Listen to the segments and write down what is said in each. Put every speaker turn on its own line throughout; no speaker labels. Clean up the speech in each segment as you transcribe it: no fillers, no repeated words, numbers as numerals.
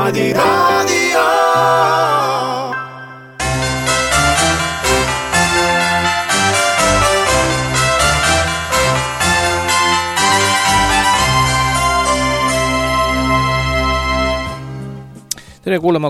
Niimoodi raadio.
Tere kuulama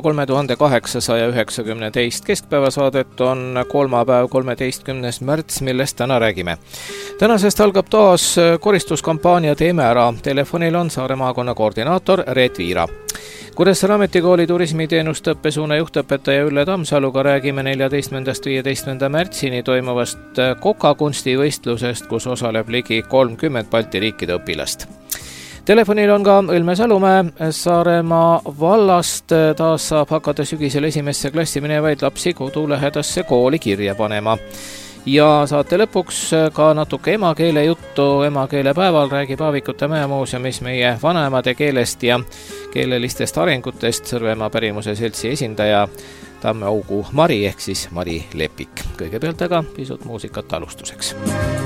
3892 keskpäevasaadet on kolmapäev 13. märts, millest täna räägime. Tänasest algab taas koristuskampaania Teeme ära. Telefonil on Saare maakonna koordinaator Reet Viira. Kuressaare ametikooli turismiteenuste õppesuuna juhtõpetaja Ülle Tammsaluga räägime 14.–15. märtsini toimuvast kokakunstivõistlusest, kus osaleb ligi 30 Balti riikide õpilast. Telefonil on ka Õlme Salumäe Saaremaa vallast. Taas saab hakata sügisel esimesse klassi minevaid lapsi kodulähedasse kooli kirja panema. Ja saate lõpuks ka natuke emakeele juttu. Emakeelepäeval räägib Aavikute Mäemuuseumis meie vanaemade keelest ja keelelistest arengutest Sõrvemaa pärimuse seltsi esindaja Tammeaugu Mari ehk siis Mari Lepik. Kõigepealt aga pisut muusikat alustuseks.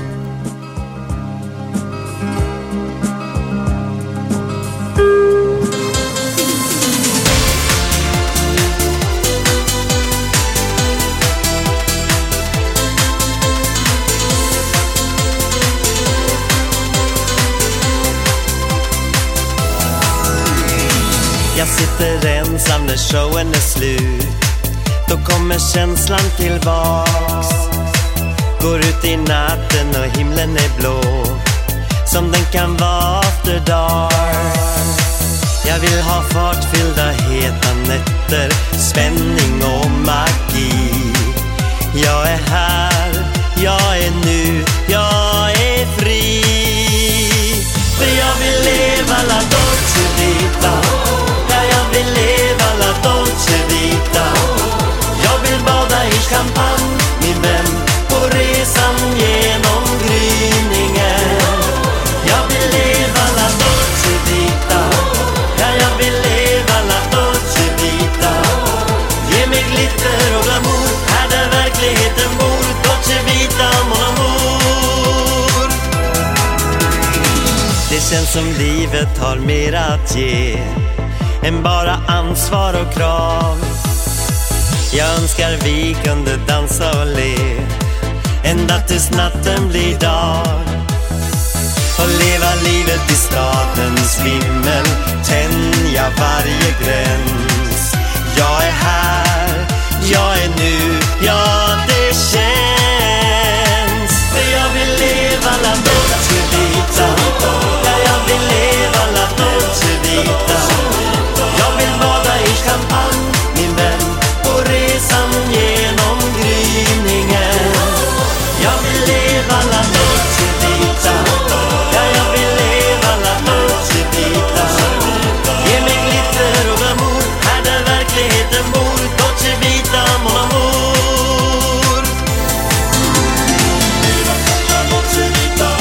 Jag sitter ensam när showen är slut. Då kommer känslan tillbaks. Går ut i natten och himlen är blå, som den kan vara efter dark. Jag vill ha fartfyllda heta nätter, spänning och magi. Jag är här, jag är nu, jag är fri. För jag vill leva la dolce vita. Jag vill leva la dolce vita. Jag vill bada i champagne, min vän, på resan genom gryningen. Jag vill leva la dolce vita. Jag vill leva la dolce vita. Ge mig glitter och glamour, här där verkligheten bor. Dolce vita, mon amour. Det känns som livet har mer att ge än bara ansvar och krav. Jag önskar vi kunde dansa och le ända tills natten blir dag. Och leva livet i stadens vimmel, tänja varje gräns. Jag är här, jag är nu, ja det känns. För jag vill leva la dolce vita. Ja, jag vill leva la dolce vita. Jag vill bada i champagne, min vän, på resan genom gryningen. Jag vill leva la dolce vita. Ja, jag vill leva la dolce vita. Ge mig glitter och glamour, här där verkligheten bor. Dolce vita, mon amour. Dolce vita.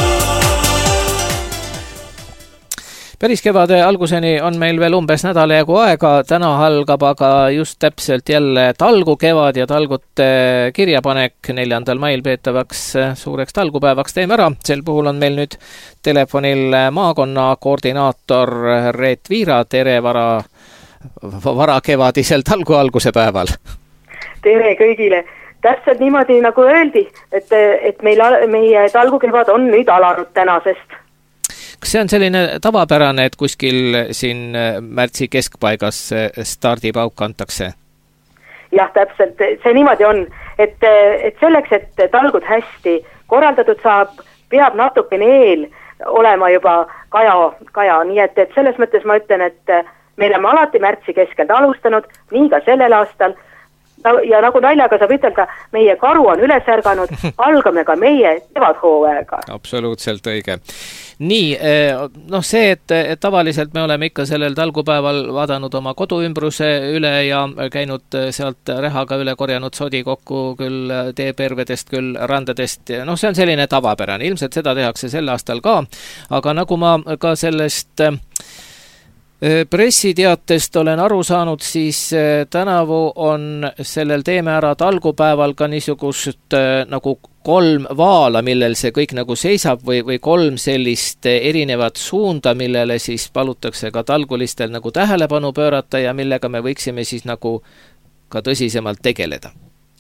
Päris kevade alguseni on meil veel umbes nädala jagu aega. Täna algab aga just täpselt jälle talgu kevad ja talgute kirjapanek 4. mail peetavaks suureks talgupäevaks Teeme ära. Sel puhul on meil nüüd telefonil maakonna koordinaator Reet Viira. Tere vara kevadisel talgu alguse päeval.
Tere kõigile. Täpselt niimoodi nagu öeldi, et meie talgukevad on nüüd alanud tänasest.
Kas see on selline tavapärane, et kuskil siin märtsi keskpaigas stardipauk antakse?
Jah, täpselt. See niimoodi on, et selleks, et talgud hästi korraldatud saab, peab natukene eel olema juba kaja. Nii et selles mõttes ma ütlen, et me oleme alati märtsi keskelt alustanud, nii ka sellel aastal. Ja nagu naljaga saab ütelda, meie karu on üles ärganud, algame ka meie kevadhooaega.
Absoluutselt õige. Nii, see, et tavaliselt me oleme ikka sellel talgupäeval vaadanud oma koduümbruse üle ja käinud sealt rehaga üle korjanud sodi kokku küll teepervedest, küll randadest. See on selline tavapärane. Ilmselt seda tehakse sel aastal ka, aga nagu ma ka sellest Pressiteatest olen aru saanud, siis tänavu on sellel Teeme ära talgupäeval ka niisugust nagu 3 vaala, millel see kõik nagu seisab või 3 sellist erinevat suunda, millele siis palutakse ka talgulistel nagu tähelepanu pöörata ja millega me võiksime siis nagu ka tõsisemalt tegeleda.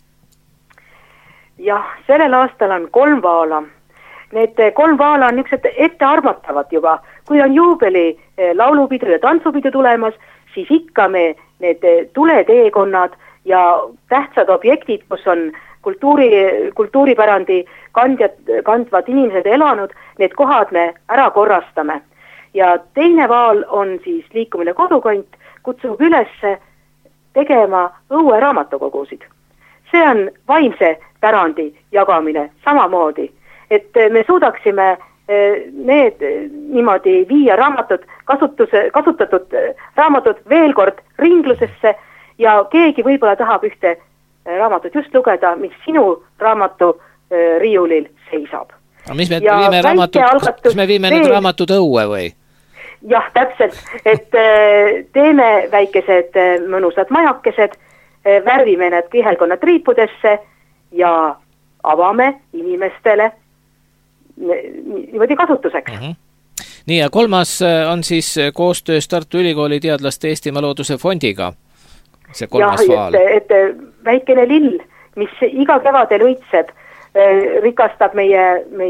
Jah, sellel aastal on 3 vaala. Need 3 vaala on niisugused ettearvatavad juba. Kui on juubeli laulupidu ja tantsupidu tulemas, siis ikka me need tuleteekonnad ja tähtsad objektid, kus on kultuuripärandi kandvad inimesed elanud, need kohad me ära korrastame. Ja teine vaal on siis liikumine kodukant, kutsub üles tegema õue raamatukogusid. See on vaimse pärandi jagamine samamoodi, et me suudaksime need niimoodi viia kasutatud raamatud veel kord ringlusesse ja keegi võib-olla tahab ühte raamatut just lugeda, mis sinu raamatu riiulil seisab.
Mis me viime need raamatud õue või?
Jah, täpselt, et teeme väikesed mõnusad majakesed, värvime need kihelkonna triipudesse ja avame inimestele niimoodi kasutuseks.
Nii ja 3. on siis koostöös Tartu Ülikooli teadlaste Eestimaa Looduse Fondiga, see 3. vaal.
Et väikene lill, mis iga kevadel õitseb, rikastab meie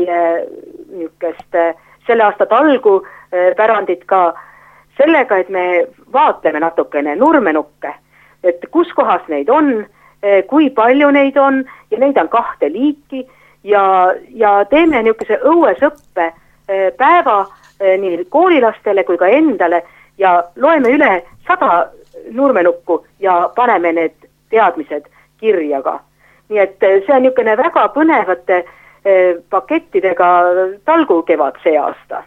niisugust selle aasta talgu pärandit ka sellega, et me vaatleme natukene nurmenukke, et kus kohas neid on, kui palju neid on ja neid on 2 liiki ja teeme niisuguse õuesõppe päeva nii koolilastele kui ka endale ja loeme üle 100 nurmenukku ja paneme need teadmised kirja ka. Nii et see on niisugune väga põnevate pakettidega talgukevad see aasta.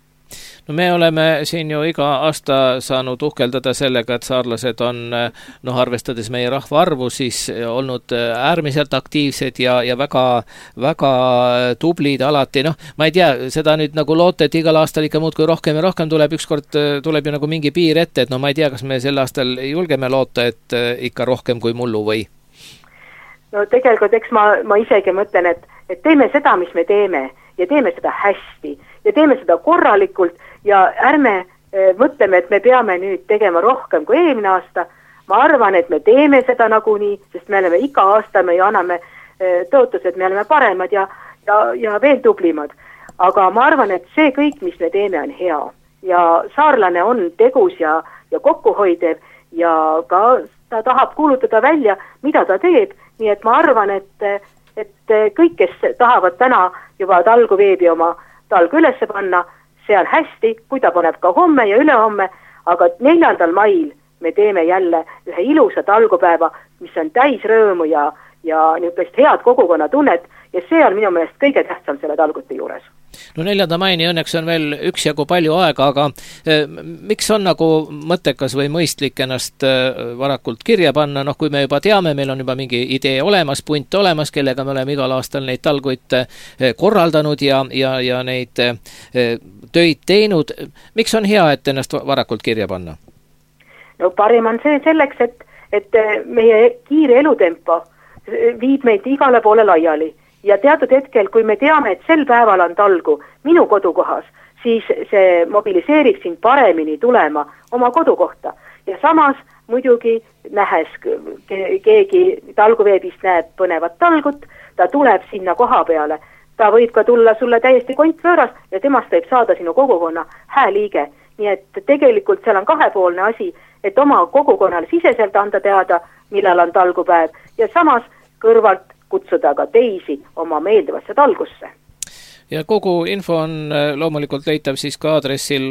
No me oleme siin ju iga aasta saanud uhkeldada sellega, et saarlased on, arvestades meie rahvaarvu, siis olnud äärmiselt aktiivsed ja väga, väga tublid alati. Ma ei tea, seda nüüd nagu loote, et igal aastal ikka muudkui rohkem ja rohkem tuleb, ükskord tuleb ju nagu mingi piir ette, et ma ei tea, kas me sel aastal julgeme loota, et ikka rohkem kui mullu või?
No tegelikult, eks ma isegi mõtlen, et teeme seda, mis me teeme ja teeme seda hästi ja teeme seda korralikult ja ärme mõtleme, et me peame nüüd tegema rohkem kui eelmine aasta. Ma arvan, et me teeme seda nagunii, sest me oleme iga aasta, me ju anname tõotused, me oleme paremad ja veel tublimad. Aga ma arvan, et see kõik, mis me teeme, on hea. Ja saarlane on tegus ja kokkuhoidev ja ka ta tahab kuulutada välja, mida ta teeb. Nii et ma arvan, et kõik, kes tahavad täna juba talguveebi oma talgu ülesse panna, see on hästi, kui ta paneb ka homme ja ülehomme, aga 4. mail me teeme jälle ühe ilusa talgupäeva, mis on täis rõõmu ja niisugust head kogukonnatunnet ja see on minu meelest kõige tähtsam selle talguti juures.
No 4. maini õnneks on veel üksjagu palju aega, aga miks on nagu mõttekas või mõistlik ennast varakult kirja panna? Kui me juba teame, meil on juba mingi idee olemas, punt olemas, kellega me oleme igal aastal neid talguid korraldanud ja neid töid teinud. Miks on hea, et ennast varakult kirja panna?
No parim on see selleks, et meie kiire elutempo viib meid igale poole laiali. Ja teatud hetkel, kui me teame, et sel päeval on talgu minu kodukohas, siis see mobiliseerib sind paremini tulema oma kodukohta. Ja samas muidugi nähes keegi talguveebist näeb põnevat talgut, ta tuleb sinna koha peale. Ta võib ka tulla sulle täiesti kontvööras ja temast võib saada sinu kogukonna hääliige. Nii et tegelikult seal on kahepoolne asi, et oma kogukonnale siseselt anda teada, millal on talgupäev ja samas kõrvalt kutsuda ka teisi oma meeldivasse talgusse.
Ja kogu info on loomulikult leitav siis ka aadressil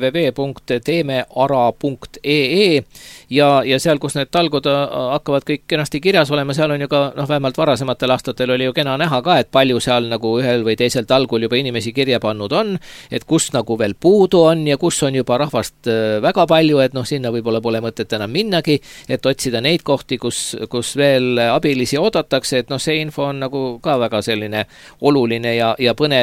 www.teemeara.ee ja seal, kus need talgud hakkavad kõik kenasti kirjas olema, seal on ju ka, vähemalt varasematel aastatel oli ju kena näha ka, et palju seal nagu ühel või teisel talgul juba inimesi kirja pannud on, et kus nagu veel puudu on ja kus on juba rahvast väga palju, et sinna võib-olla pole mõtet enam minnagi, et otsida neid kohti, kus veel abilisi oodatakse, et see info on nagu ka väga selline oluline ja põnev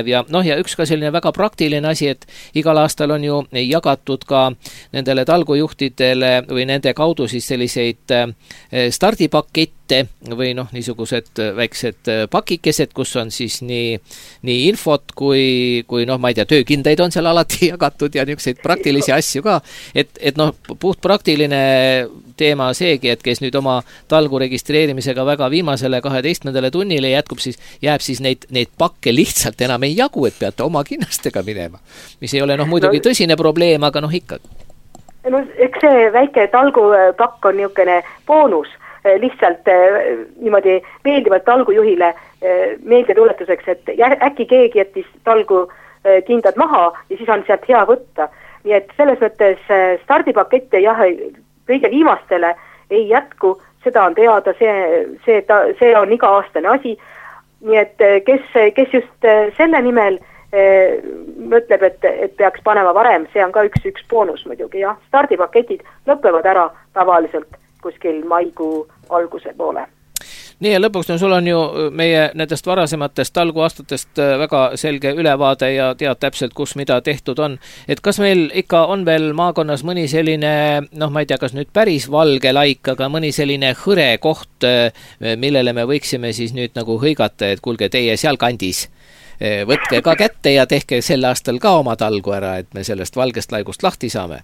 põnev ja ja üks ka selline väga praktiline asi, et igal aastal on ju jagatud ka nendele talgujuhtidele või nende kaudu siis selliseid stardipakette või niisugused väiksed pakikesed, kus on siis nii infot kui ma ei tea, töökindaid on seal alati jagatud ja niisuguseid praktilisi asju ka, et puht praktiline teema seegi, et kes nüüd oma talgu registreerimisega väga viimasele 12. tunnile jääb siis neid pakke lihtsalt enam ei jagu, et peate oma kinnastega minema, mis ei ole muidugi tõsine probleem, aga ikka.
Eks see väike talgupakk on niisugune boonus, lihtsalt niimoodi meeldivalt talgujuhile meeldetuletuseks, et äkki keegi jättis talgu kindad maha ja siis on sealt hea võtta. Nii et selles mõttes stardipakette kõige viimastele ei jätku, seda on teada, see on iga-aastane asi. Nii et kes just selle nimel mõtleb, et peaks panema varem, see on ka üks boonus muidugi, jah. Stardipaketid lõpevad ära tavaliselt kuskil maikuu alguse poole.
Nii ja lõpuks sul on ju meie nendest varasematest talguaastatest väga selge ülevaade ja tead täpselt, kus mida tehtud on. Et kas meil ikka on veel maakonnas mõni selline, ma ei tea, kas nüüd päris valge laik, aga mõni selline hõre koht, millele me võiksime siis nüüd nagu hõigata, et kuulge teie seal kandis, võtke ka kätte ja tehke sel aastal ka oma talgu ära, et me sellest valgest laigust lahti saame.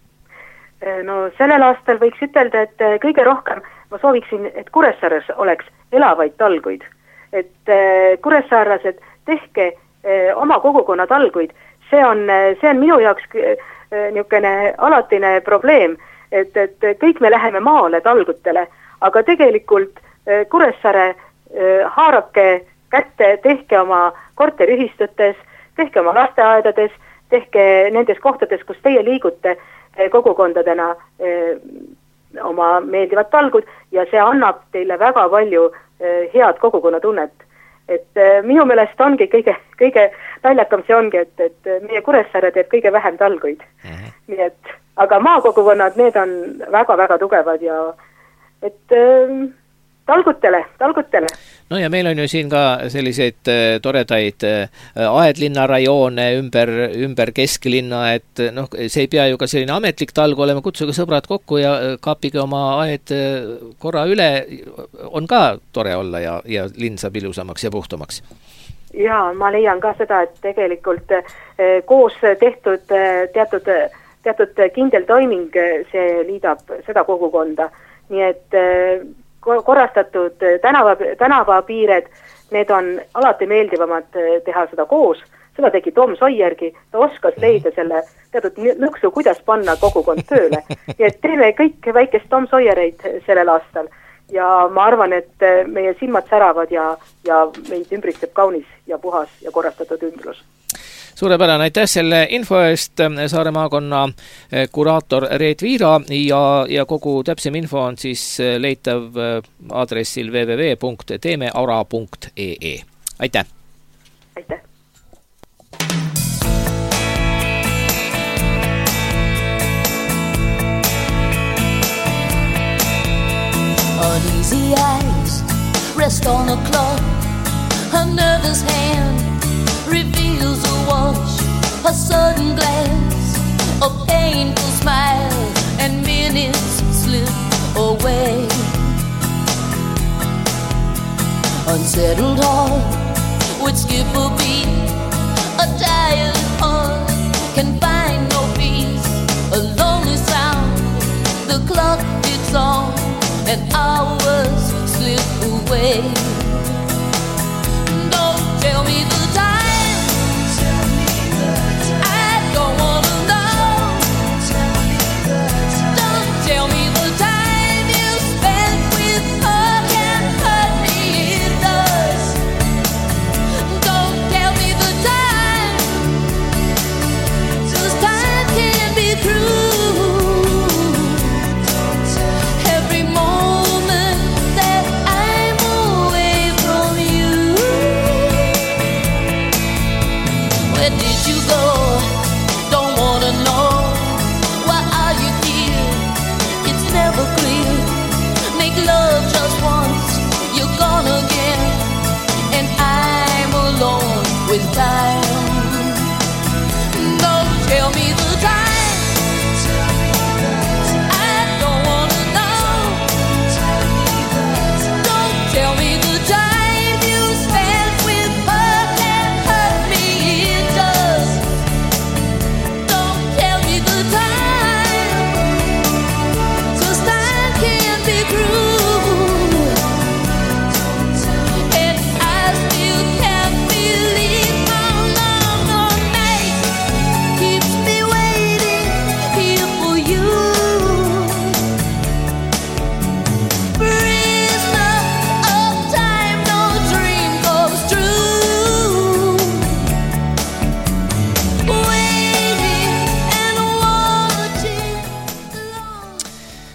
No sellel aastal võiks ütelda, et kõige rohkem ma sooviksin, et Kuressaares oleks elavaid talguid. Et kuressaarlased, tehke oma kogukonna talguid. See on minu jaoks niisugune alatine probleem, et kõik me läheme maale talgutele, aga tegelikult Kuressaare haarake kätte, tehke oma korteriühistutes, tehke oma lasteaedades, tehke nendes kohtades, kus teie liigute kogukondadena oma meeldivad talgud ja see annab teile väga palju head kogukonnatunnet. Et minu meelest ongi kõige naljakam see ongi, et meie Kuressaare teeb kõige vähem talguid. Nii et, aga maakogukonnad, need on väga-väga tugevad ja et talgutele.
No ja meil on ju siin ka selliseid toredaid aedlinna rajoone ümber kesklinna, et see ei pea ju ka selline ametlik talgu olema, kutsuge sõbrad kokku ja kaapige oma aed korra üle, on ka tore olla ja linn saab ilusamaks ja puhtamaks.
Jaa, ma leian ka seda, et tegelikult koos tehtud teatud kindel toiming, see liidab seda kogukonda, nii et korrastatud tänavapiired, need on alati meeldivamad teha seda koos. Seda tegi Tom Sawyergi, ta oskas leida selle teatud lõksu, kuidas panna kogukond tööle. Ja et teeme kõik väikest Tom Sawyereid sellel aastal ja ma arvan, et meie silmad säravad ja meid ümbritseb kaunis ja puhas ja korrastatud ümbrus.
Suurepärane, aitäh selle info eest, Saare maakonna kuraator Reet Viira ja kogu täpsem info on siis leitav aadressil www.teemeara.ee. Aitäh!
Aitäh!
Uneasy eyes rest on a clock, another's hand reveals a wash, a sudden glance, a painful smile, and minutes slip away. Unsettled heart would skip a beat, a tired heart can find no peace, a lonely sound, the clock ticks on, and hours slip away. Don't tell me the time, tell me the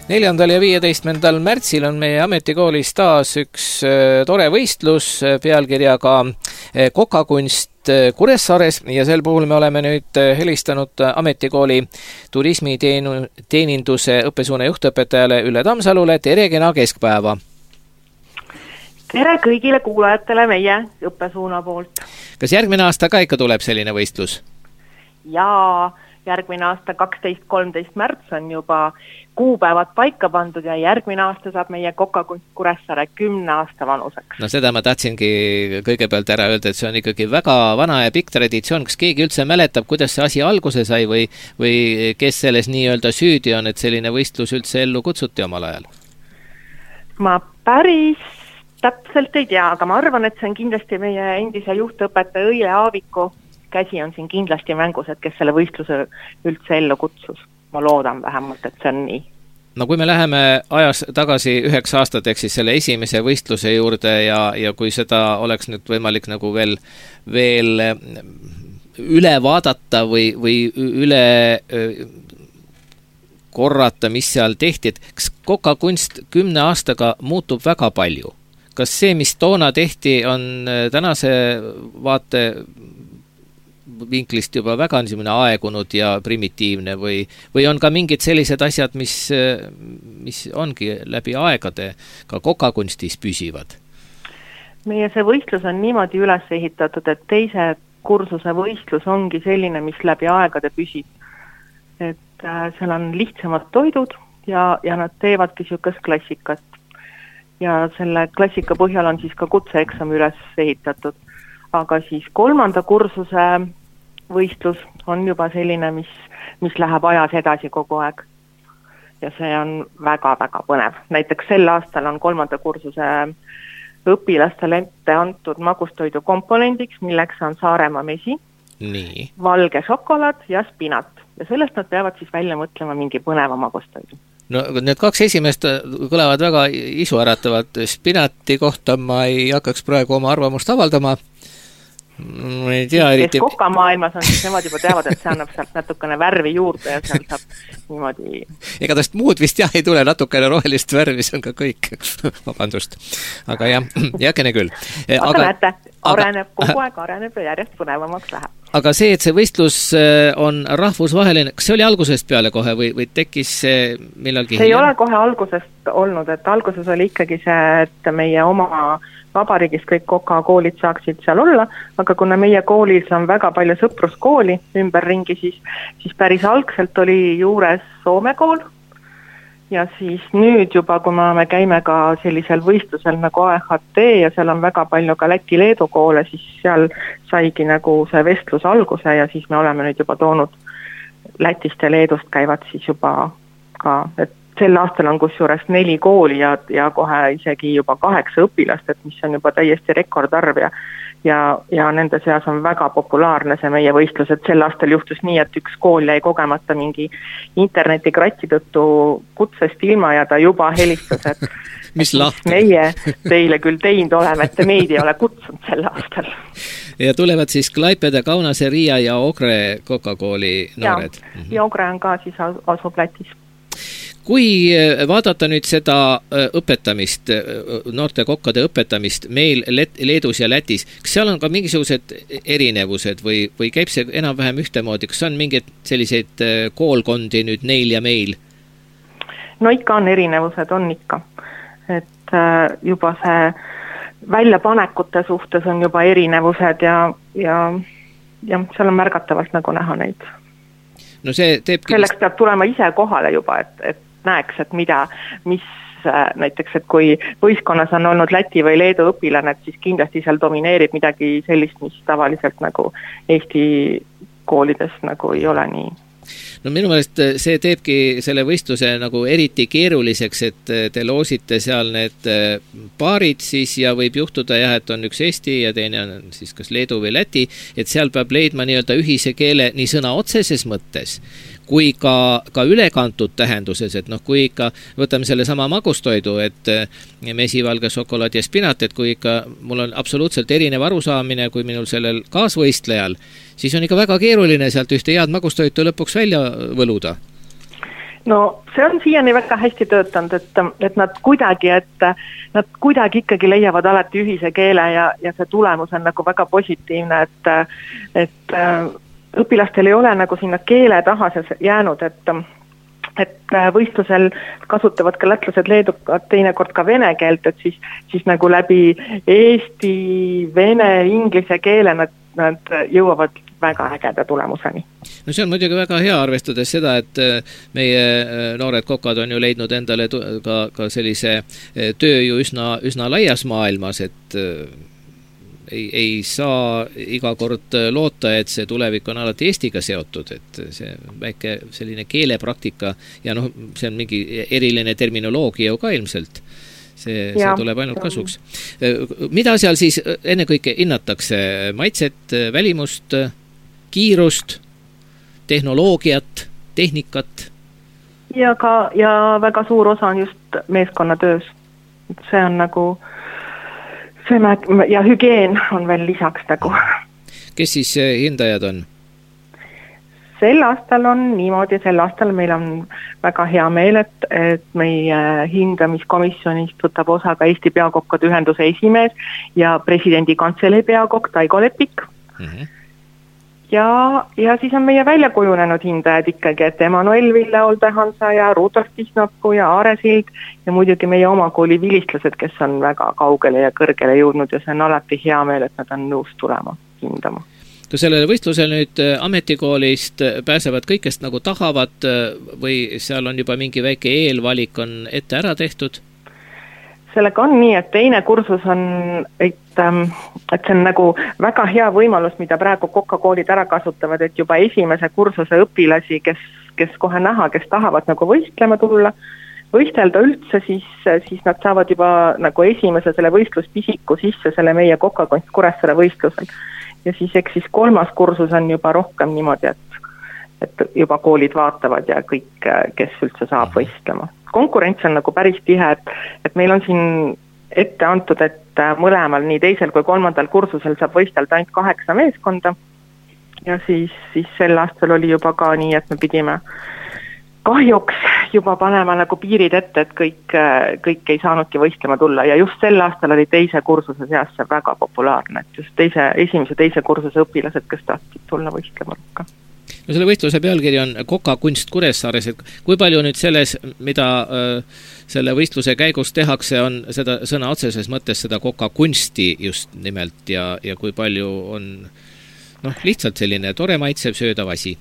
4. ja 15. märtsil on meie ametikoolis taas üks tore võistlus pealkirjaga Kokakunst Kuressaares ja sel puhul me oleme nüüd helistanud ametikooli turismiteeninduse õppesuuna juhtõpetajale Ülle Tammsalule. Tere, kena keskpäeva!
Tere kõigile kuulajatele meie õppesuuna poolt.
Kas järgmine aasta ka ikka tuleb selline võistlus?
Jaa, järgmine aasta 12-13 märts on juba kuupäevad paika pandud ja järgmine aasta saab meie Kokakunst Kuressaare 10 aasta vanuseks.
No seda ma tahtsingi kõigepealt ära öelda, et see on ikkagi väga vana ja pikk traditsioon. Kas keegi üldse mäletab, kuidas see asi alguse sai või kes selles nii-öelda süüdi on, et selline võistlus üldse ellu kutsuti omal ajal?
Ma päris täpselt ei tea, aga ma arvan, et see on kindlasti meie endise juhtõpetaja Õile Aaviku käsi on siin kindlasti mängus, et kes selle võistluse üldse ellu kutsus. Ma loodan vähemalt, et see on nii.
No kui me läheme ajas tagasi 9 aastat, ehk siis selle esimese võistluse juurde ja kui seda oleks nüüd võimalik nagu veel üle vaadata või üle korrata, mis seal tehti, et kas Kokakunst 10 aastaga muutub väga palju? Kas see, mis toona tehti, on tänase vaate vinklist juba väga niisugune aegunud ja primitiivne või on ka mingid sellised asjad, mis ongi läbi aegade ka kokakunstis püsivad?
Meie see võistlus on niimoodi üles ehitatud, et teise kursuse võistlus ongi selline, mis läbi aegade püsib. Et seal on lihtsamad toidud ja nad teevadki niisugust klassikat. Ja selle klassika põhjal on siis ka kutseeksam üles ehitatud. Aga siis 3. kursuse võistlus on juba selline, mis läheb ajas edasi kogu aeg. Ja see on väga-väga põnev. Näiteks sel aastal on 3. kursuse õpilastele ette antud magustoidu komponendiks, milleks on Saaremaa mesi,
nii,
valge šokolaad ja spinat. Ja sellest nad peavad siis välja mõtlema mingi põneva magustoidu.
No need 2 esimest kõlavad väga isuäratavad. Spinati kohta ma ei hakkaks praegu oma arvamust avaldama. Ma ei tea, eriti...
Kes kokamaailmas on, siis nemad juba teavad, et see annab sealt natukene värvi juurde ja seal saab niimoodi...
Ega tast muud vist jah ei tule, natukene rohelist värvi, see on ka kõik. Vabandust. Aga jah, jäkene küll.
Aga näete, kogu aeg areneb ja järjest põnevamaks läheb.
Aga see, et see võistlus on rahvusvaheline, kas see oli algusest peale kohe või tekkis see millalgi?
See ei ole kohe algusest olnud, et alguses oli ikkagi see, et meie oma vabariigis kõik kokakoolid saaksid seal olla, aga kuna meie koolis on väga palju sõpruskooli ümberringi, siis päris algselt oli juures Soome kool ja siis nüüd juba, kui me käime ka sellisel võistlusel nagu AEHT ja seal on väga palju ka Läti-Leedu koole, siis seal saigi nagu see vestlus alguse ja siis me oleme nüüd juba toonud Lätist ja Leedust käivad siis juba ka, et sel aastal on kusjuures 4 kooli ja kohe isegi juba 8 õpilast, et mis on juba täiesti rekordarv ja nende seas on väga populaarne see meie võistlus, et sel aastal juhtus nii, et üks kool jäi kogemata mingi internetikratsi tõttu kutsest ilma ja ta juba helistas, et
mis
meie teile küll teinud oleme, et te meid ei ole kutsunud sel aastal.
Ja tulevad siis Klaipeda, Kaunase, Riia ja Ogre kokakooli noored.
Ja Ogre on ka siis asub Lätis.
Kui vaadata nüüd seda õpetamist, noorte kokkade õpetamist meil Leedus ja Lätis, kas seal on ka mingisugused erinevused või käib see enam-vähem ühtemoodi? Kas on mingid selliseid koolkondi nüüd neil ja meil?
No ikka on erinevused, on ikka. Et juba see väljapanekute suhtes on juba erinevused ja seal on märgatavalt nagu näha neid.
No see teebki...
Selleks peab tulema ise kohale juba, et näeks, et mis näiteks, et kui võistkonnas on olnud Läti või Leedu õpilane, et siis kindlasti seal domineerib midagi sellist, mis tavaliselt nagu Eesti koolides nagu ei ole nii.
No minu meelest see teebki selle võistluse nagu eriti keeruliseks, et te loosite seal need paarid siis ja võib juhtuda jah, et on üks Eesti ja teine on siis kas Leedu või Läti, et seal peab leidma nii-öelda ühise keele nii sõna otseses mõttes, kui ka ülekantud tähenduses, et kui ikka võtame selle sama magustoidu, et mesi, valge šokolaad ja spinat, et kui ikka mul on absoluutselt erinev arusaamine kui minul sellel kaasvõistlejal, siis on ikka väga keeruline sealt ühte head magustoitu lõpuks välja võluda.
no see on siiani väga hästi töötanud, et nad kuidagi ikkagi leiavad alati ühise keele ja see tulemus on nagu väga positiivne, et õpilastel ei ole nagu sinna keele taha jäänud, et võistlusel kasutavad ka lätlased, leedukad teinekord ka vene keelt, et siis nagu läbi eesti, vene, inglise keele nad jõuavad väga ägeda tulemuseni.
No see on muidugi väga hea, arvestades seda, et meie noored kokad on ju leidnud endale ka sellise töö ju üsna laias maailmas, et ei saa iga kord loota, et see tulevik on alati Eestiga seotud, et see väike selline keelepraktika ja see on mingi eriline terminoloogia ju ka ilmselt. See tuleb ainult kasuks. Mida seal siis ennekõike hinnatakse? Maitset, välimust, kiirust, tehnoloogiat, tehnikat?
Ja väga suur osa on just meeskonnatöös. See on nagu ja hügieen on veel lisaks nagu.
Kes siis hindajad on?
Sel aastal on niimoodi, sel aastal meil on väga hea meel, et meie hindamiskomisjonist võtab osa ka Eesti Peakokkade Ühenduse esimees ja presidendi kantselei peakokk Taigo Lepik. Ja siis on meie välja kujunenud hindajad ikkagi, et Emmanuel Ville Oldehansa ja Rudolf Tisnopu ja Aare Sild ja muidugi meie oma kooli vilistlased, kes on väga kaugele ja kõrgele jõudnud ja see on alati hea meel, et nad on nõus tulema hindama.
Kas sellele võistlusel nüüd ametikoolist pääsevad kõik, kes nagu tahavad või seal on juba mingi väike eelvalik on ette ära tehtud?
Sellega on nii, et teine kursus on, et see on nagu väga hea võimalus, mida praegu kokkakoolid ära kasutavad, et juba esimese kursuse õpilasi, kes kohe näha, kes tahavad nagu võistlema tulla, võistelda üldse, siis nad saavad juba nagu esimese selle võistluspisiku sisse selle meie Kokkakunst Kuressaare võistlusel. Ja siis kolmas kursus on juba rohkem niimoodi, et juba koolid vaatavad ja kõik, kes üldse saab võistlema. Konkurents on nagu päris tihe, et meil on siin ette antud, et mõlemal nii teisel kui kolmandal kursusel saab võistelda ainult 8 meeskonda ja siis sel aastal oli juba ka nii, et me pidime kahjuks juba panema nagu piirid ette, et kõik ei saanudki võistlema tulla ja just sel aastal oli teise kursuse seas see väga populaarne, et just esimese teise kursuse õpilased, kes tahtsid tulla võistlema rohkem.
No selle võistluse pealkiri on Kokkakunst Kuressaares, et kui palju nüüd selles, mida selle võistluse käigus tehakse, on seda sõna otseses mõttes seda kokkakunsti just nimelt ja kui palju on lihtsalt selline tore maitsev söödav asi?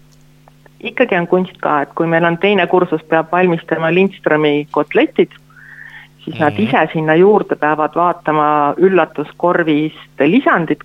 Ikkagi on kunst ka, et kui meil on teine kursus, peab valmistama Lindströmi kotletid, siis nad ise sinna juurde peavad vaatama üllatuskorvist lisandit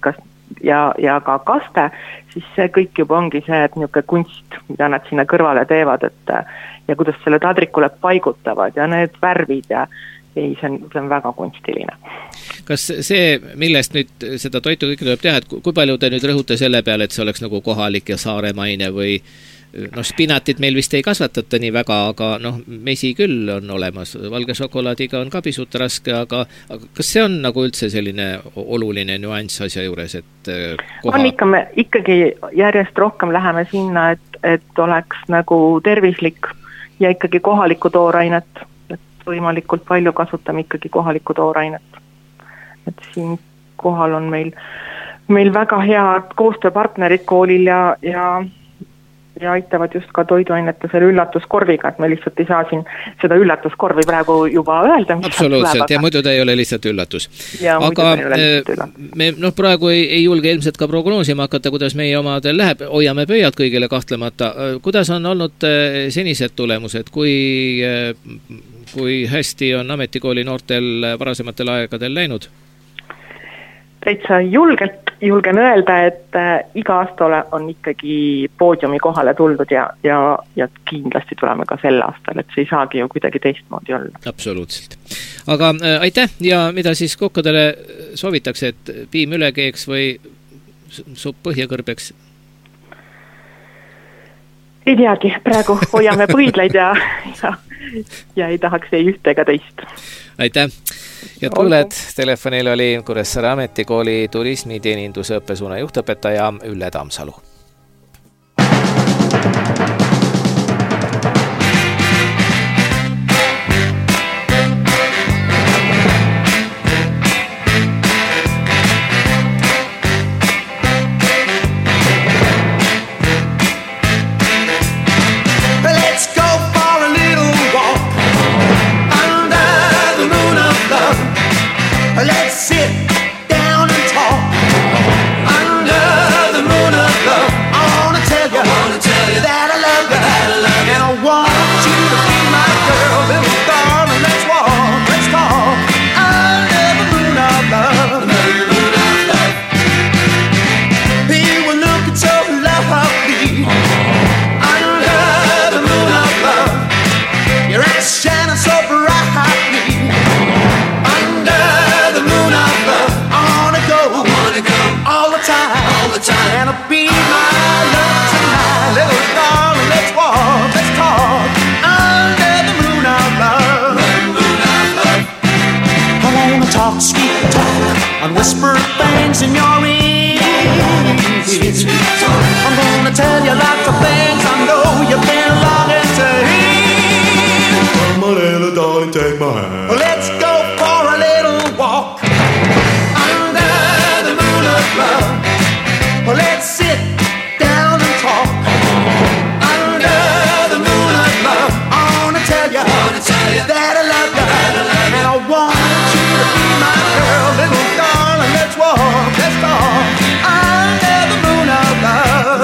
ja ka kaste, siis see kõik juba ongi see, et niisugune kunst, mida nad sinna kõrvale teevad, ja kuidas selle tadrikule paigutavad ja need värvid ja see on väga kunstiline.
Kas see, millest nüüd seda toitu kõike tuleb teha, et kui palju te nüüd rõhute selle peale, et see oleks nagu kohalik ja saaremaine või spinatit meil vist ei kasvatata nii väga, aga mesi küll on olemas, valge šokolaadiga on ka pisut raske, aga kas see on nagu üldse selline oluline nüanss asja juures, et
on me ikkagi järjest rohkem läheme sinna, et oleks nagu tervislik ja ikkagi kohalikku toorainet, et võimalikult palju kasutame ikkagi kohalikku toorainet. Et siin kohal on meil väga head koostööpartnerid koolil ja aitavad just ka toiduainete selle üllatuskorviga, et me lihtsalt ei saa siin seda üllatuskorvi praegu juba öelda.
Absoluutselt, ja muidu ta ei ole lihtsalt üllatus. Aga me praegu ei julge ilmselt ka prognoosima hakata, kuidas meie omadel läheb, hoiame pöiad kõigile kahtlemata. Kuidas on olnud senised tulemused, kui hästi on ametikooli noortel varasematel aegadel läinud?
Täitsa julgen öelda, et iga aasta on ikkagi poodiumi kohale tuldud ja kindlasti tuleme ka sel aastal, et see ei saagi ju kuidagi teistmoodi olla.
Absoluutselt. Aga aitäh ja mida siis kokkadele soovitakse, et piim ülekeeks või supp põhjakõrbeks?
Ei teagi, praegu hoiame põidlaid ja ei tahaks ei ühte ega teist.
Aitäh! Ja kuuled, telefonil oli Kuressaare ametikooli turismiteeninduse õppesuuna juhtõpetaja Ülle Tamsalu.
whisper things in your ear. I'm gonna tell you lots of things I know you've been longing to hear. Come on, little darling, take my hand. Let's go for a little walk under the moon of love. Let's sit down and talk under the moon of love. I wanna tell you that I love you, and I want you to be my girl, little darling. Let's walk, let's talk under the moon of love.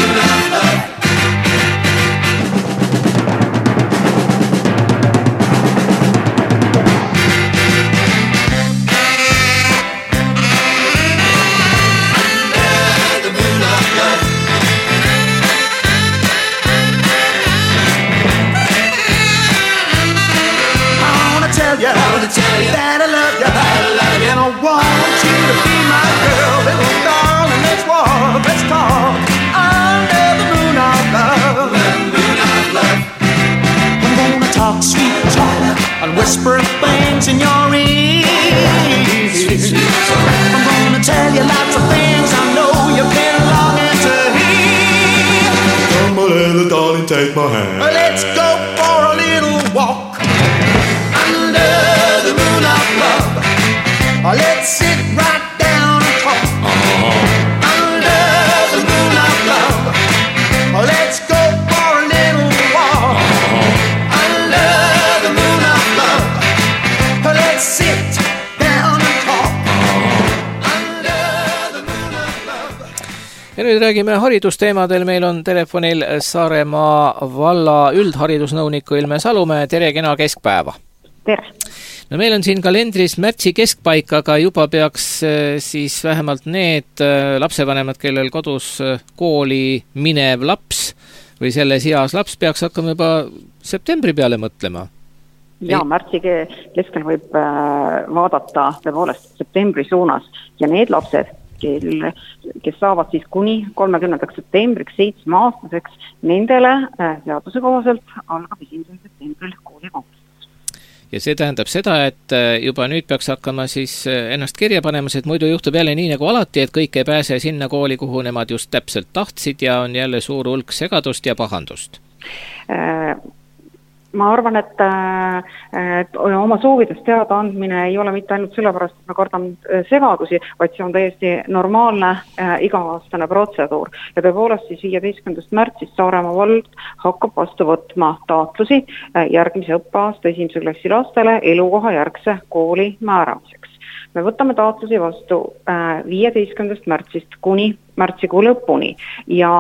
That I love you, and I want you to be my girl, little darling. Let's walk, let's talk under the moon of love. I'm gonna talk sweet talk and whisper things in your ear. I'm gonna tell you lots of things I know you've been longing to hear. Come on, little darling, take my hand. Let's go for a little walk under the moon of love. Let's sit right down and talk under the moon of love. Let's go for a little walk under the moon of love. Let's sit down and talk under the moon of love.
Ja nüüd räägime haridusteemadel. Meil on telefonil Saaremaa valla üldharidusnõuniku Ilme Salumäe. Tere, kena keskpäeva!
Tere!
No meil on siin kalendris märtsi keskpaik, aga juba peaks siis vähemalt need lapsevanemad, kellel kodus kooli minev laps või selles eas laps peaks hakkama juba septembri peale mõtlema.
Ja, märtsi keskel võib vaadata tõepoolest septembri suunas ja need lapsed, kes saavad siis kuni 30. septembriks 7-aastaseks, nendele seaduse kohaselt algab 1. septembril koolikoht.
Ja see tähendab seda, et juba nüüd peaks hakkama siis ennast kirja panemas, et muidu juhtub jälle nii nagu alati, et kõik ei pääse sinna kooli, kuhu nemad just täpselt tahtsid ja on jälle suur hulk segadust ja pahandust.
Ma arvan, et oma soovidest teada andmine ei ole mitte ainult sellepärast, et me kardame segadusi, vaid see on täiesti normaalne iga-aastane protseduur. Ja tõepoolest siis 15. märtsist Saaremaa vald hakkab vastu võtma taotlusi järgmise õppeaasta 1. klassi lastele elukoha järgse kooli määramiseks. Me võtame taotlusi vastu 15. märtsist kuni märtsikuu lõpuni ja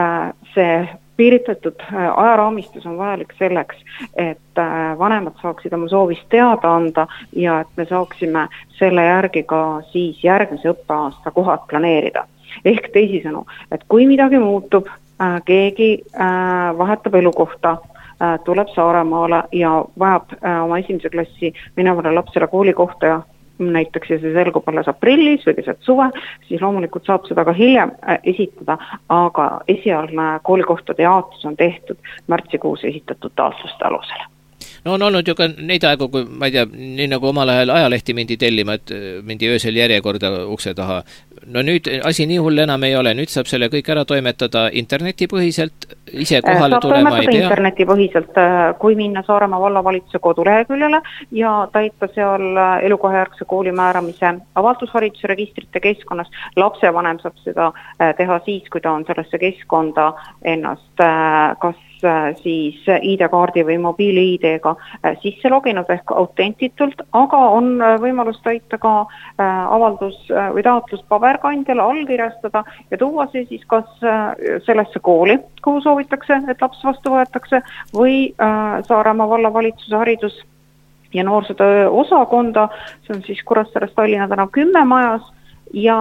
see piiritletud ajaraamistus on vajalik selleks, et vanemad saaksid oma soovist teada anda ja et me saaksime selle järgi ka siis järgmise õppeaasta kohad planeerida. Ehk teisisõnu, et kui midagi muutub, keegi vahetab elukohta, tuleb Saaremaale ja vajab oma 1. klassi minevale lapsele koolikohta ja näiteks ja see selgub alles aprillis või keset suve, siis loomulikult saab seda ka hiljem esitada, aga esialgne koolikohtade jaotus on tehtud märtsikuus esitatud taotluste alusel.
No on olnud ju ka neid aegu, kui ma ei tea, nii nagu omal ajal ajalehti mindi tellima, et mindi öösel järjekorda ukse taha. No nüüd asi nii hull enam ei ole, nüüd saab selle kõik ära toimetada internetipõhiselt, ise kohale tulema ei pea.
Internetipõhiselt, kui minna Saaremaa vallavalitsuse koduleheküljele ja täita seal elukohajärgse kooli määramise avaldushariduse registrite keskkonnas, lapsevanem saab seda teha siis, kui ta on sellesse keskkonda ennast kas siis ID-kaardi või mobiili-ID-ga sisse loginud ehk autentitult, aga on võimalus täita ka avaldus või taotlus paberkandjal, allkirjastada ja tuua see siis kas sellesse kooli, kuhu soovitakse, et laps vastu võetakse, või Saaremaa vallavalitsuse haridus- ja noorsootöö osakonda, see on siis Kuressaares Tallinna tänav 10 majas ja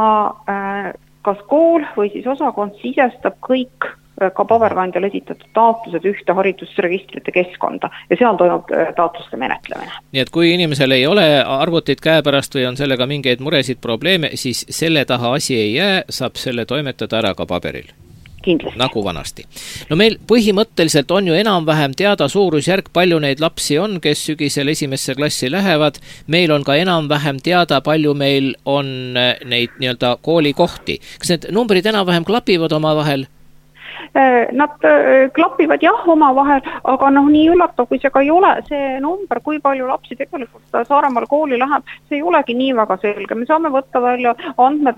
kas kool või siis osakond sisestab kõik ka paberkandjal esitatud taotlused ühte haridusregistrite keskkonda ja seal toimub taotluste menetlemine.
Nii et kui inimesel ei ole arvutit käepärast või on sellega mingeid muresid, probleeme, siis selle taha asi ei jää, saab selle toimetada ära ka paberil.
kindlasti.
Nagu vanasti. No meil põhimõtteliselt on ju enam-vähem teada suurusjärk, palju neid lapsi on, kes sügisel esimesse klassi lähevad. Meil on ka enam-vähem teada, palju meil on neid nii-öelda koolikohti. Kas need numbrid enam-vähem klapivad omavahel?
Nad klapivad jah omavahel, aga nii üllatav, kui see ka ei ole, see number, kui palju lapsi tegelikult Saaremaal kooli läheb, see ei olegi nii väga selge. Me saame võtta välja andmed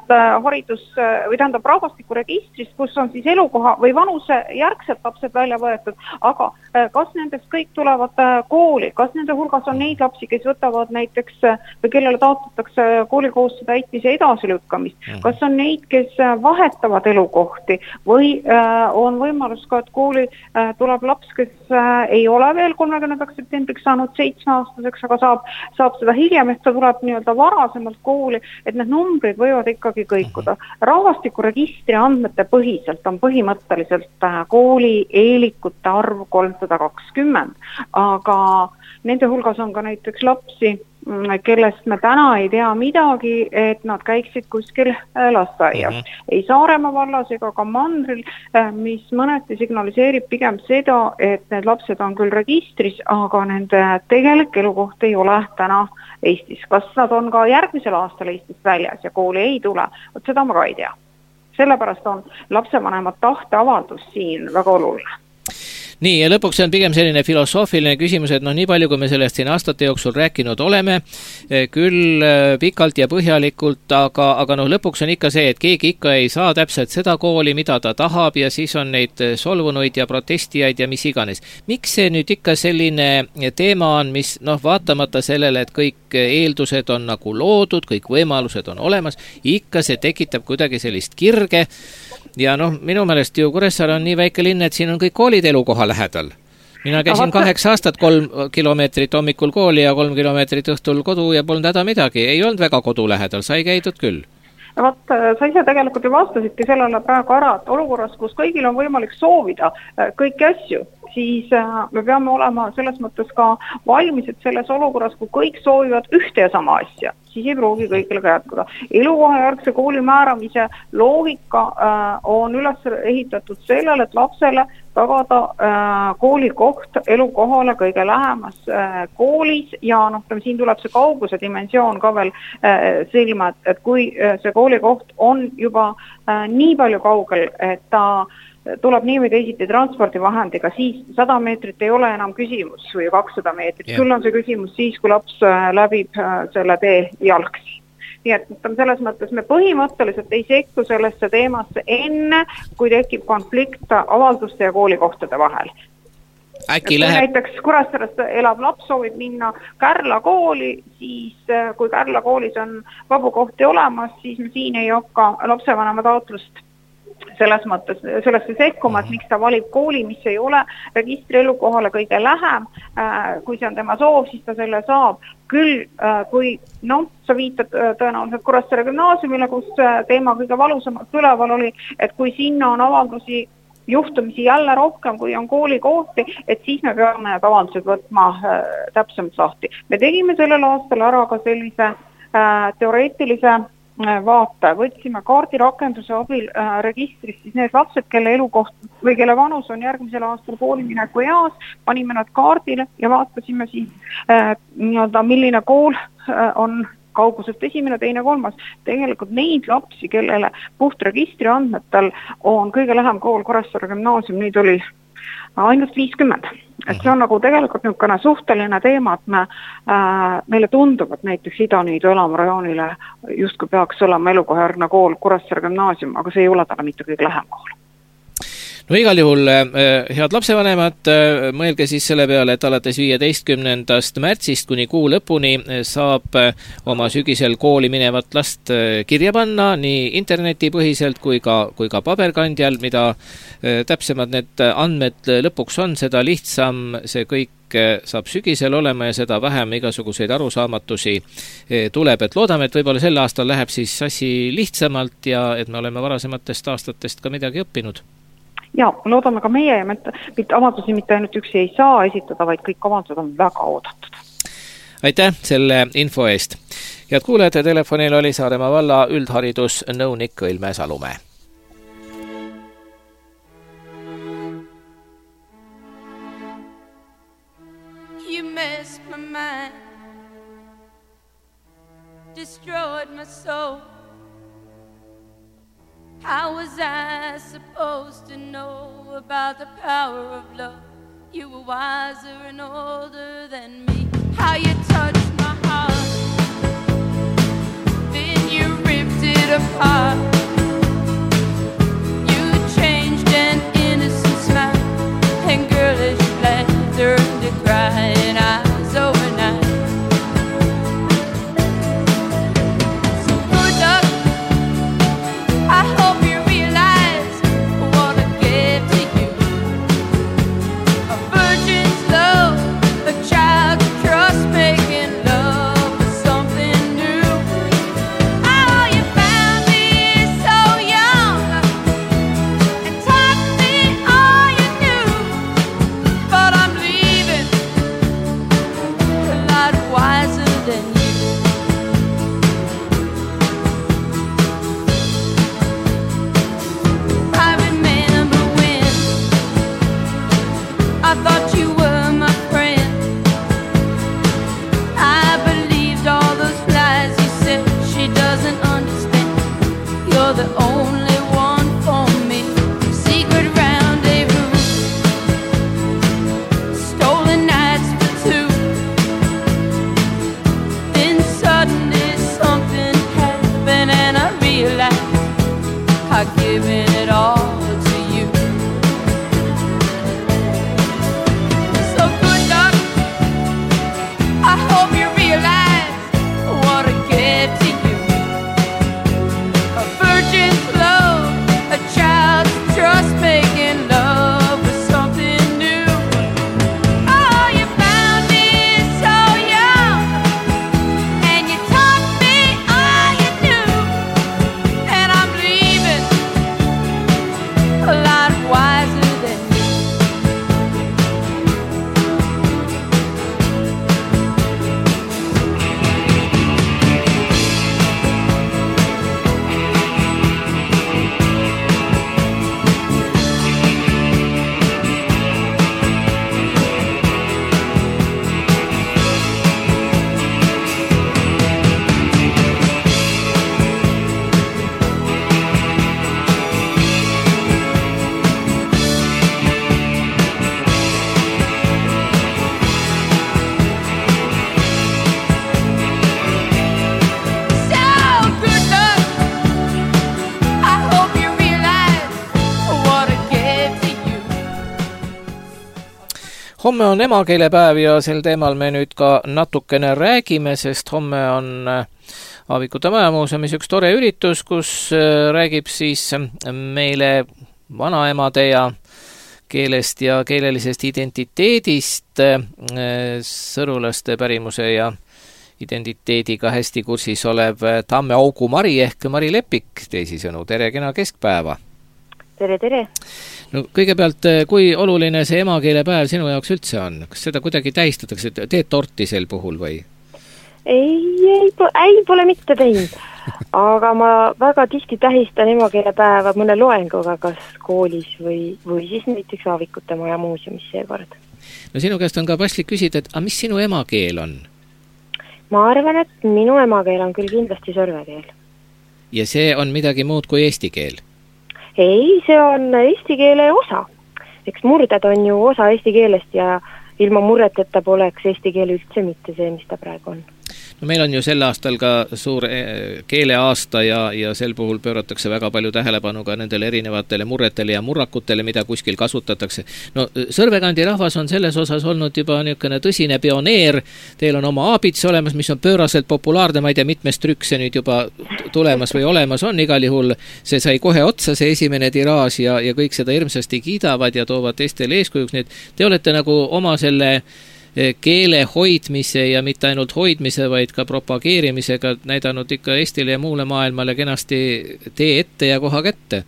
rahvastikuregistrist, kus on siis elukoha või vanuse järgselt lapsed välja võetud, aga kas nendest kõik tulevad kooli, kas nende hulgas on neid lapsi, kes võtavad näiteks või kellele taotletakse koolikohustuse täitmise edasilükkamist, kas on neid, kes vahetavad elukohti või on võimalus ka, et kooli tuleb laps, kes ei ole veel 30. septembriks saanud 7-aastaseks, aga saab seda hiljem, et ta tuleb nii-öelda varasemalt kooli, et need numbrid võivad ikkagi kõikuda. Rahvastikuregistri andmete põhiselt on põhimõtteliselt kooli eelikute arv 320, aga nende hulgas on ka näiteks lapsi, kellest me täna ei tea midagi, et nad käiksid kuskil lasteaias. Ei Saaremaa vallas ega ka mandril, mis mõneti signaliseerib pigem seda, et need lapsed on küll registris, aga nende tegelik elukoht ei ole täna Eestis. Kas nad on ka järgmisel aastal Eestist väljas ja kooli ei tule? Seda ma ka ei tea. Sellepärast on lapsevanemad tahteavaldus siin väga oluline.
Nii, ja lõpuks on pigem selline filosoofiline küsimus, et nii palju, kui me sellest siin aastate jooksul rääkinud oleme, küll pikalt ja põhjalikult, aga lõpuks on ikka see, et keegi ikka ei saa täpselt seda kooli, mida ta tahab, ja siis on neid solvunuid ja protestijaid ja mis iganes. Miks see nüüd ikka selline teema on, mis vaatamata sellele, et kõik eeldused on nagu loodud, kõik võimalused on olemas, ikka see tekitab kuidagi sellist kirge. Ja minu meelest ju Kuressaare on nii väike linn, et siin on kõik koolid elukoha lähedal. Mina käisin 8 aastat 3 kilomeetrit hommikul kooli ja 3 kilomeetrit õhtul kodu ja polnud häda midagi. Ei olnud väga kodu lähedal, sai käidud küll.
Sa ise tegelikult ju vastasidki sellele praegu ära, et olukorras, kus kõigil on võimalik soovida kõiki asju, siis me peame olema selles mõttes ka valmis, et selles olukorras, kui kõik soovivad ühte ja sama asja, siis ei pruugi kõigile ka jätkuda. Elukoha järgse kooli määramise loogika on üles ehitatud sellele, et lapsele tagada koolikoht elukohale kõige lähemas koolis ja siin tuleb see kauguse dimensioon ka veel silma, et kui see koolikoht on juba nii palju kaugel, et ta tuleb nii või teisiti transpordivahendiga, siis 100 meetrit ei ole enam küsimus või 200 meetrit. Küll on see küsimus siis, kui laps läbib selle tee jalgsi. Nii et selles mõttes me põhimõtteliselt ei sekku sellesse teemasse enne, kui tekib konflikt avalduste ja koolikohtade vahel. Kui näiteks Kuressaarest elab laps, soovib minna Kärla kooli, siis kui Kärla koolis on vabu kohti olemas, siis me siin ei hakka lapsevanema taotlust selles mõttes sellesse sekkuma, et miks ta valib kooli, mis ei ole registri elukohale kõige lähem. Kui see on tema soov, siis ta selle saab. Küll, kui sa viitad tõenäoliselt Kuressaare gümnaasiumile, kus teema kõige valusamalt üleval oli, et kui sinna on avaldusi juhtumisi jälle rohkem, kui on koolikohti, et siis me peame need avaldused võtma täpsemalt lahti. Me tegime sellel aastal ära ka sellise teoreetilise vaata, võtsime kaardirakenduse abil registrist siis need lapsed, kelle elukoht või kelle vanus on järgmisel aastal koolimineku eas, panime nad kaardile ja vaatasime siis milline kool on kaugusest 1., 2., 3. Tegelikult neid lapsi, kellele puhtregistri andmetel on kõige lähem kool Kuressaare gümnaasium, neid oli ainult 50. Et see on nagu tegelikult niisugune suhteline teema, et meile tundub, et näiteks Ida-Niidu elamurajoonile justkui peaks olema elukohajärgne kool Kuressaare gümnaasium, aga see ei ole talle mitte kõige lähem kool.
No igal juhul head lapsevanemad, mõelge siis selle peale, et alates 15. märtsist kuni kuu lõpuni saab oma sügisel kooli minevat last kirja panna nii internetipõhiselt kui ka paberkandjal, mida täpsemad need andmed lõpuks on, seda lihtsam see kõik saab sügisel olema ja seda vähem igasuguseid arusaamatusi tuleb. Et loodame, et võib-olla sel aastal läheb siis asi lihtsamalt ja et me oleme varasematest aastatest ka midagi õppinud.
Ja, loodame ka meie, et avaldusi mitte ainult üksi ei saa esitada, vaid kõik avaldused on väga oodatud.
Aitäh selle info eest. Head kuulajate, telefonil oli Saaremaa valla üldharidusnõunik Õilme Salumäe.
possessed my mind, destroyed my soul. How was I supposed to know about the power of love? You were wiser and older than me. How you touched my heart, then you ripped it apart. You changed an innocent smile and girlish laughter to crying eyes overnight. So good luck, I hope you realize what I gave to you. A virgin's love, a child's trust, making love with something new. Oh, you found me so young and taught me all you knew. But I'm leaving a lot wiser than you. I remember when I thought you were my friend. I believed all those lies you said. She doesn't understand. You're the only one for me. Secret rendezvous, stolen nights for two. Then suddenly something happened and I realized I'd given it all to you. So good luck, I hope you realize what I gave to you. A virgin's love, a child's trust, making love with something new. Oh, you found me so young and you taught me all you knew. And I'm leaving a lot wiser than you. So good luck, I hope you realize what I gave to you.
Homme on emakeelepäev ja sel teemal me nüüd ka natukene räägime, sest homme on Aavikute Majamuuseumis üks tore üritus, kus räägib siis meile vanaemade ja keelest ja keelelisest identiteedist, sõrulaste pärimuse ja identiteediga hästi kursis olev Tamme Augu Mari ehk Mari Lepik, teisisõnu, tere kena keskpäeva!
tere, tere!
No kõigepealt, kui oluline see emakeelepäev sinu jaoks üldse on? Kas seda kuidagi tähistatakse, teed torti sel puhul või?
Ei, pole mitte teinud. Aga ma väga tihti tähistan emakeelepäeva mõne loenguga, kas koolis või siis näiteks Aavikute Majamuuseumis seekord.
No sinu käest on ka paslik küsida, et mis sinu emakeel on?
Ma arvan, et minu emakeel on küll kindlasti sõrvekeel.
Ja see on midagi muud kui eesti keel?
Ei, see on eesti keele osa. Eks murded on ju osa eesti keelest ja ilma murreteta poleks eesti keel üldse mitte see, mis ta praegu on.
No meil on ju sel aastal ka suur keeleaasta ja sel puhul pööratakse väga palju tähelepanu ka nendele erinevatele murretele ja murrakutele, mida kuskil kasutatakse. No Sõrvekandi rahvas on selles osas olnud juba niisugune tõsine pioneer. Teil on oma aabits olemas, mis on pööraselt populaarne, ma ei tea, mitmes trükk see nüüd juba tulemas või olemas on. Igal juhul see sai kohe otsa, see esimene tiraas ja kõik seda hirmsasti kiidavad ja toovad teistele eeskujuks. Nii et te olete nagu oma selle keele hoidmise ja mitte ainult hoidmise, vaid ka propageerimisega näidanud ikka Eestile ja muule maailmale kenasti tee ette ja koha kätte.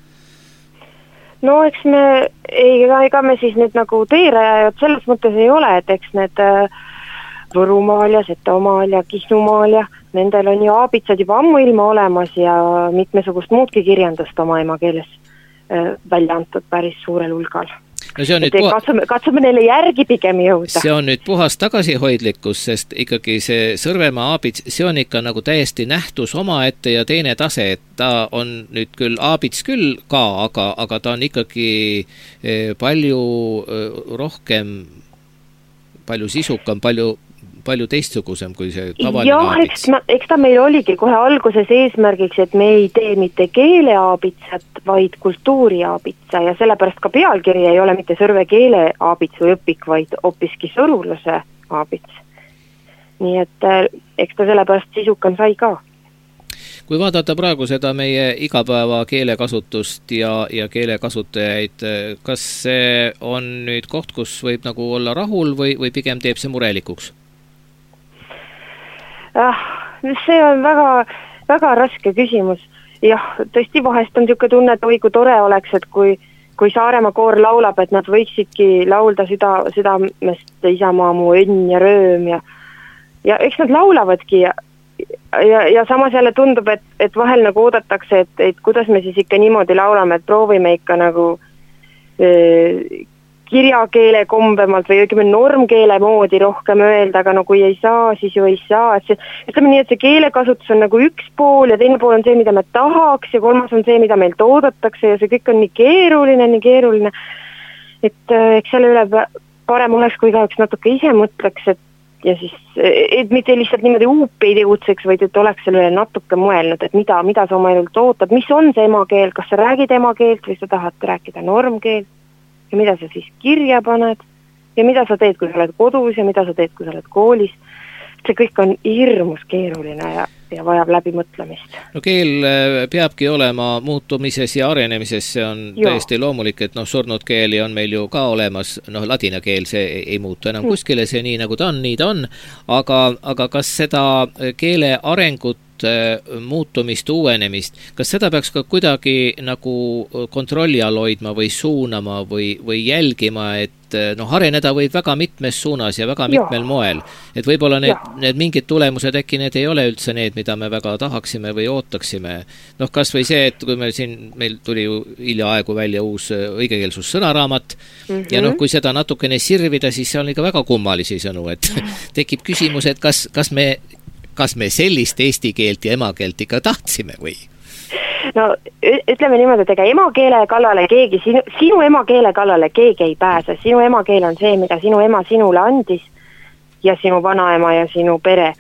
No eks ega me siis nüüd nagu teerajajad selles mõttes ei ole, et eks need Võrumaal ja Setomaal ja Kihnumaal ja nendel on ju aabitsad juba ammu ilma olemas ja mitmesugust muudki kirjandust oma emakeeles välja antud päris suurel hulgal.
No see on nüüd
katsume neile järgi pigem jõuda.
See on nüüd puhas tagasihoidlikkus, sest ikkagi see Sõrvemaa aabits, see on ikka nagu täiesti nähtus omaette ja teine tase, et ta on nüüd küll aabits küll ka, aga ta on ikkagi palju rohkem, palju sisukam, palju teistsugusem kui see tavaline aabits.
Eks ta meil oligi kohe alguses eesmärgiks, et me ei tee mitte keeleaabitsat, vaid kultuuriaabitsa ja sellepärast ka pealkiri ei ole mitte Sõrve keeleaabits või õpik, vaid hoopiski sõrulase aabits. Nii et eks ta sellepärast sisukam sai ka.
Kui vaadata praegu seda meie igapäeva keelekasutust ja keelekasutajaid, kas see on nüüd koht, kus võib nagu olla rahul või pigem teeb see murelikuks?
See on väga, väga raske küsimus. Jah, tõesti vahest on niisugune tunne, et kui tore oleks, et kui Saaremaa koor laulab, et nad võiksidki laulda südamest isamaa mu õnn ja rööm ja eks nad laulavadki ja samas jälle tundub, et vahel nagu oodatakse, et kuidas me siis ikka niimoodi laulame, et proovime ikka nagu kirjakeele kombemalt või õigeme normkeele moodi rohkem öelda, aga no kui ei saa, siis ju ei saa. Ütleme nii, et see keelekasutus on nagu üks pool ja teine pool on see, mida me tahaks ja kolmas on see, mida meilt oodatakse ja see kõik on nii keeruline. Et eks selle üle parem oleks, kui igaüks natuke ise mõtleks, et mitte lihtsalt niimoodi uupi ei tegutseks, vaid et oleks selle üle natuke mõelnud, et mida sa oma elult ootad, mis on see emakeel, kas sa räägid emakeelt või sa tahad rääkida normkeelt ja mida sa siis kirja paned ja mida sa teed, kui sa oled kodus ja mida sa teed, kui sa oled koolis. See kõik on hirmus keeruline ja vajab läbimõtlemist.
No keel peabki olema muutumises ja arenemises, see on täiesti loomulik, et surnud keeli on meil ju ka olemas, ladina keel, see ei muutu enam kuskile, see nii nagu ta on, nii ta on, aga kas seda keele arengut, muutumist, uuenemist, kas seda peaks ka kuidagi nagu kontrolli all hoidma või suunama või jälgima, et areneda võib väga mitmes suunas ja väga mitmel moel. Et võib-olla need mingid tulemused äkki need ei ole üldse need, mida me väga tahaksime või ootaksime. Kas või see, et kui meil tuli ju hiljaaegu välja uus õigekeelsus sõnaraamat ja kui seda natukene sirvida, siis see on ikka väga kummalisi sõnu, et tekib küsimus, et kas me sellist eesti keelt ja emakeelt ikka tahtsime või?
No ütleme niimoodi, et ega emakeele kallale keegi, sinu emakeele kallale keegi ei pääse. Sinu emakeel on see, mida sinu ema sinule andis ja sinu vanaema ja sinu pere.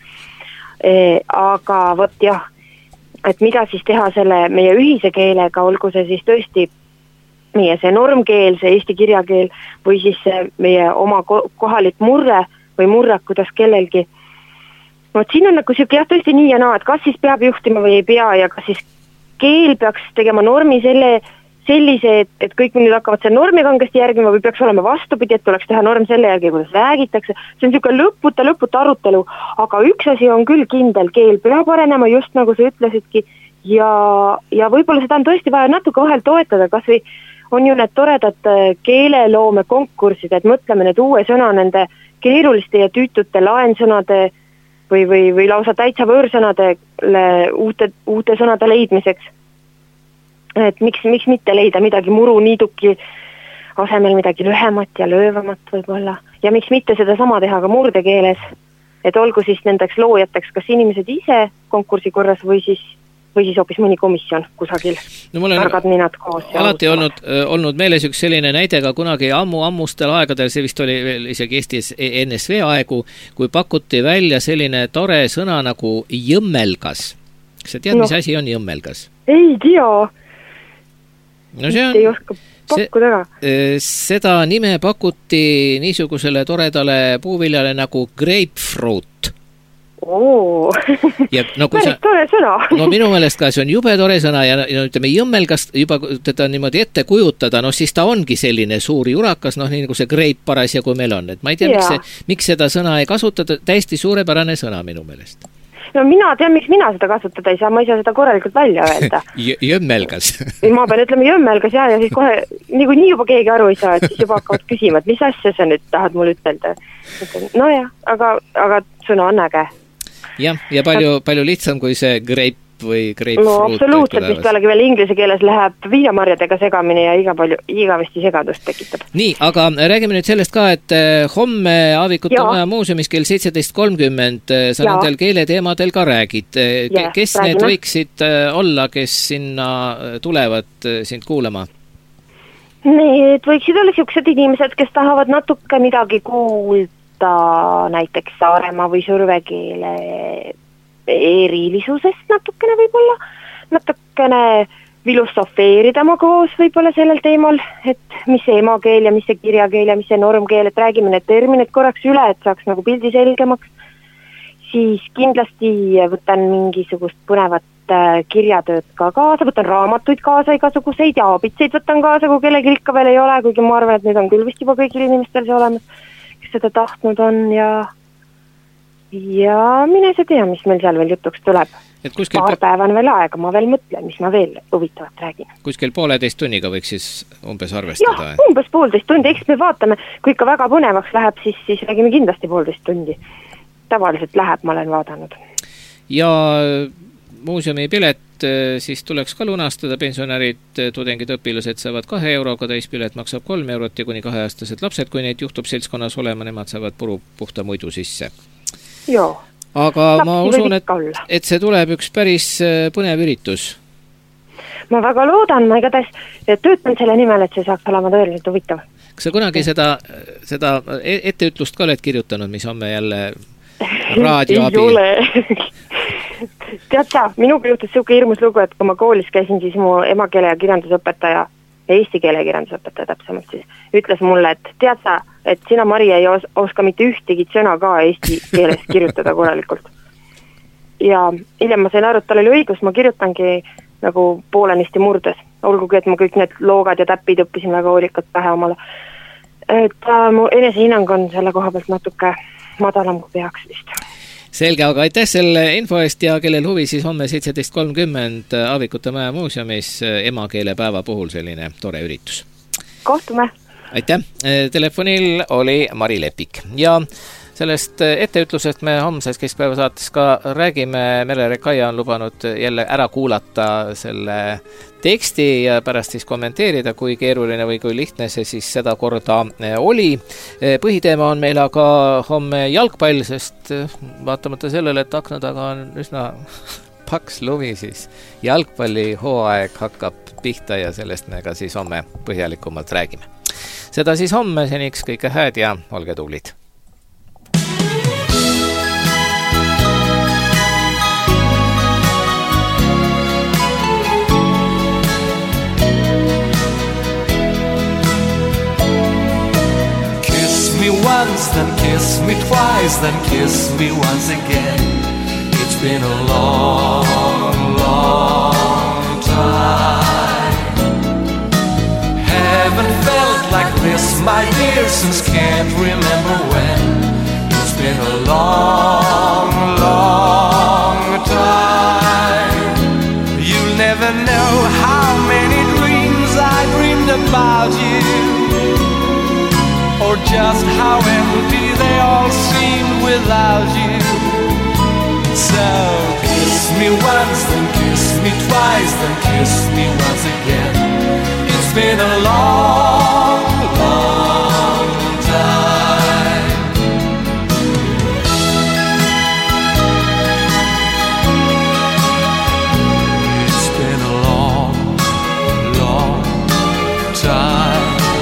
Aga võt jah, et mida siis teha selle meie ühise keelega, olgu see siis tõesti meie see normkeel, see eesti kirjakeel või siis meie oma kohalik murre või murrak, kuidas kellelgi. Siin on nagu siuke tõesti nii ja naa, et kas siis peab juhtima või ei pea ja kas siis keel peaks tegema normi sellise, et kõik nüüd hakkavad selle normi kangesti järgima või peaks olema vastupidi, et tuleks teha norm selle järgi, kuidas räägitakse. See on siuke lõputa arutelu, aga üks asi on küll kindel, keel peab arenema just nagu sa ütlesidki ja võib-olla seda on tõesti vaja natuke vahel toetada, kas või on ju need toredad keeleloome konkursid, et mõtleme need uue sõna nende keeruliste ja tüütute laensõnade või lausa täitsa võõrsõnadele uute sõnade leidmiseks. Et miks mitte leida midagi muruniiduki asemel midagi lühemat ja löövamat võib-olla. Ja miks mitte seda sama teha ka murdekeeles, et olgu siis nendeks loojateks kas inimesed ise konkursi korras või siis hoopis mõni komisjon kusagil.
No mul on alati olnud meeles üks selline näide ka kunagi ammustel aegadel, see vist oli veel isegi Eestis NSV aegu, kui pakuti välja selline tore sõna nagu jõmmelgas. Kas sa tead, mis asi on jõmmelgas?
Ei tea.
Ei oska pakkuda ka. Seda nime pakuti niisugusele toredale puuviljale nagu grapefruit.
Päris tore sõna.
No minu meelest ka see on jube tore sõna ja ütleme jõmmelgast juba teda niimoodi ette kujutada, siis ta ongi selline suur jurakas, nii nagu see greip parasjagu meil on. Et ma ei tea, miks seda sõna ei kasutada, täiesti suurepärane sõna minu meelest.
No mina tean, miks mina seda kasutada ei saa, ma ei saa seda korralikult välja öelda.
Jõmmelgas.
Ma pean ütlema jõmmelgas ja siis kohe nii juba keegi aru ei saa, et siis juba hakkavad küsima, et mis asja sa nüüd tahad mul ütelda. No jah, aga sõna on äge.
Jah, ja palju lihtsam kui see greip või grapefruit?
No absoluutselt, mis taolegi veel inglise keeles läheb viinamarjadega segamini ja igavesti segadust tekitab.
Nii, aga räägime nüüd sellest ka, et homme Aavikute Maja muuseumis kell 17.30 sa nendel keeleteemadel ka räägid. Kes räägime. Need võiksid olla, kes sinna tulevad sind kuulama?
Need võiksid olla siuksed inimesed, kes tahavad natuke midagi kuulda, näiteks Saaremaa või survekeele erilisusest natukene võib-olla, natukene filosofeerida ma koos võib-olla sellel teemal, et mis see emakeel ja mis see kirjakeel ja mis see normkeel, et räägime need terminid korraks üle, et saaks nagu pildi selgemaks. Siis kindlasti võtan mingisugust põnevat kirjatööd ka kaasa, võtan raamatuid kaasa igasuguseid ja aabitseid võtan kaasa, kui kellelgi ikka veel ei ole, kuigi ma arvan, et nüüd on küll vist juba kõigil inimestel see olemas, kes seda tahtnud on ja mine sa tea, mis meil seal veel jutuks tuleb. Paar päeva on veel aega, ma veel mõtlen, mis ma veel huvitavat räägin.
Kuskil 1,5 tunniga võiks siis umbes arvestada?
Jah, umbes 1,5 tundi, eks me vaatame, kui ikka väga põnevaks läheb, siis räägime kindlasti 1,5 tundi. Tavaliselt läheb, ma olen vaadanud.
Ja muuseumi pilet siis tuleks ka lunastada, pensionärid, tudengid, õpilased saavad 2 euroga, täispilet maksab 3 eurot ja kuni 2-aastased lapsed, kui neid juhtub seltskonnas olema, nemad saavad puru puhta muidu sisse.
Joo.
Aga ma usun, et see tuleb üks päris põnev üritus.
Ma väga loodan, ma igatahes töötan selle nimel, et see saaks olema tõeliselt huvitav.
Kas sa kunagi seda etteütlust ka oled kirjutanud, mis homme jälle raadio abi?
Ei ole. Tead sa, minuga juhtus siuke hirmus lugu, et kui ma koolis käisin, siis mu emakeele ja kirjandusõpetaja, eesti keele kirjandusõpetaja täpsemalt siis, ütles mulle, et tead sa, et sina, Mari, ei oska mitte ühtegi sõna ka eesti keeles kirjutada korralikult. Ja hiljem ma sain aru, et tal oli õigus, ma kirjutangi nagu poolenisti murdes. Olgugi, et ma kõik need loogad ja täppid õppisin väga hoolikalt pähe omale. Et mu enesehinnang on selle koha pealt natuke madalam kui peaks vist.
Selge, aga aitäh selle info eest ja kellel huvi, siis homme 17.30 Aavikute Maja muuseumis emakeelepäeva puhul selline tore üritus.
Kohtume!
Aitäh! Telefonil oli Mari Lepik ja sellest etteütlusest me homses keskpäeva saates ka räägime. Merle Rekaia on lubanud jälle ära kuulata selle teksti ja pärast siis kommenteerida, kui keeruline või kui lihtne see siis seda korda oli. Põhiteema on meil aga homme jalgpall, sest vaatamata sellele, et akna taga on üsna paks lumi, siis jalgpalli hooaeg hakkab pihta ja sellest me ka siis homme põhjalikumalt räägime. Seda siis homme, seniks kõike hääd ja olge tublid!
Once, then kiss me twice, then kiss me once again. It's been a long, long time. Haven't felt like this, my dear, since can't remember when. It's been a long, long time. You'll never know how many dreams I dreamed about you, or just how empty they all seem without you. So kiss me once, then kiss me twice, then kiss me once again. It's been a long, long time. It's been a long, long time.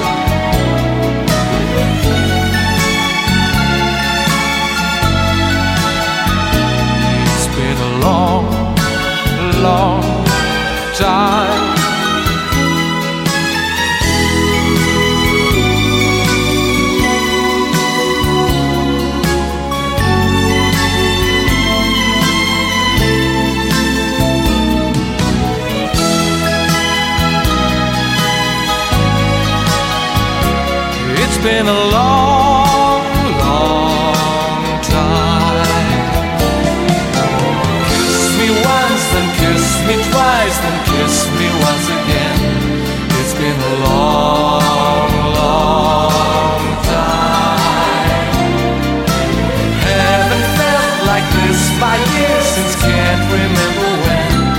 Long time. It's been a long, long time. Kiss me once, then kiss me twice, then kiss me once again. It's been a long, long time. Haven't felt like this by years, since can't remember when.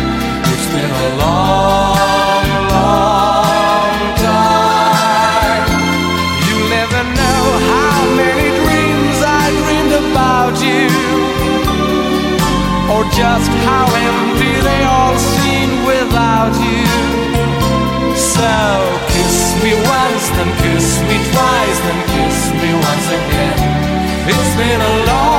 or just how empty they all seem without you. So kiss me once, then kiss me twice, then kiss me once again. It's been a long